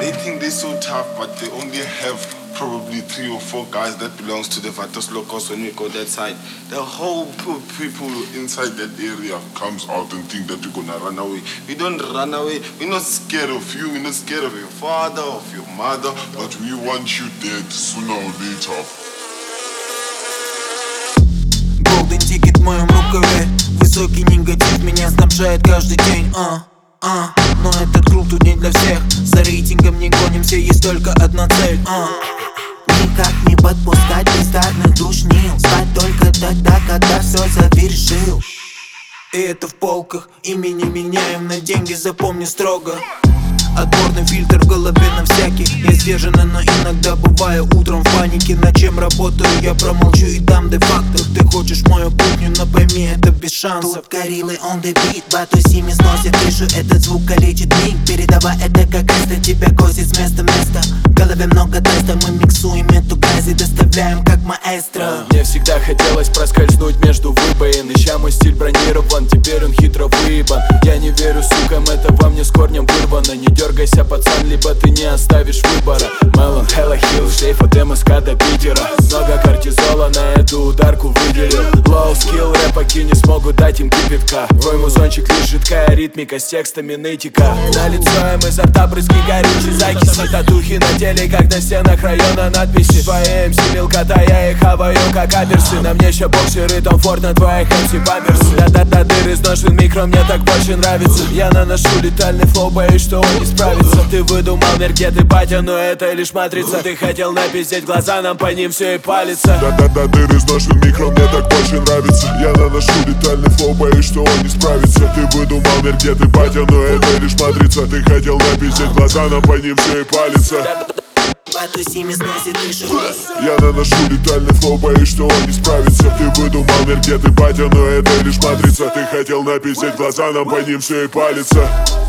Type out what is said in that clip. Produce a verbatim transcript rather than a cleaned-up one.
They think they're so tough, but they only have probably three or four guys that belongs to the Vatos Locos when we go that side. The whole people inside that area comes out and think that we're gonna run away. We don't run away. We're not scared of you. We're not scared of your father, of your mother, but we want you dead sooner or later. Golden ticket в моем рукаве. Высокий негатив меня снабжает каждый день. А, а, но этот круг тут не для всех. За рейтингом не гонимся, есть только одна цель. А. Никак не подпускать бездарных душнил. Спать только тогда, когда все завершил. И это в полках. Имя не меняем на деньги, запомни строго. Отборный фильтр в голове на всяких. Я сдержанно, но иногда бываю утром в панике. Над чем работаю, я промолчу и дам де-факто. Ты хочешь мою кухню, но пойми, это без шансов. Тут гориллы on the beat, батусими сносит крышу. Этот звук калечит миг. Передавай это как эсто, тебя косит с места в место. В голове много тестов, мы миксуем эту грязь и доставляем как маэстро. Мне всегда хотелось проскользнуть между выбоин. Ища мой стиль бронирован, теперь он хитро выебан. Я не верю сукам, это во мне с корнем вырвано. Не дергайся, пацан, либо ты не оставишь выбора. Мелон, Hella Hill, шлейф от МСК до Питера. Много кортизола на эту ударку выделил. Low skill, рэпаки не смогут дать им кипятка. Твой музончик лишь жидкая ритмика с текстами нытика. На лицо им изо рта брызги горючей закиси. Татухи на теле, как на стенах района надписи. Твои эм си мелкота, я их хаваю как аперсы. На мне еще боксеры, Том Форд, на твоих эм си памперсы. Да-да-да, дыр изношен микро, мне так больше нравится. Я наношу летальный флоу, боюсь, что он не справится. Ты выдумал мир, где ты батя, но это лишь матрица. Ты хотел напиздеть глаза, нам по ним все и палится. Да-да-да, дыр изношен микро, мне так больше нравится. Я наношу летальный флоу, боюсь, что он не справится. Ты выдумал мир, где ты батя, но это лишь матрица. Ты хотел напиздеть глаза, нам по ним все и палится. Батусими сносит крышу. Я наношу летальный флоу, боюсь, что он не справится. Ты выдумал мир, где ты батя, но это лишь матрица. Ты хотел напиздеть глаза, нам по ним все и палится.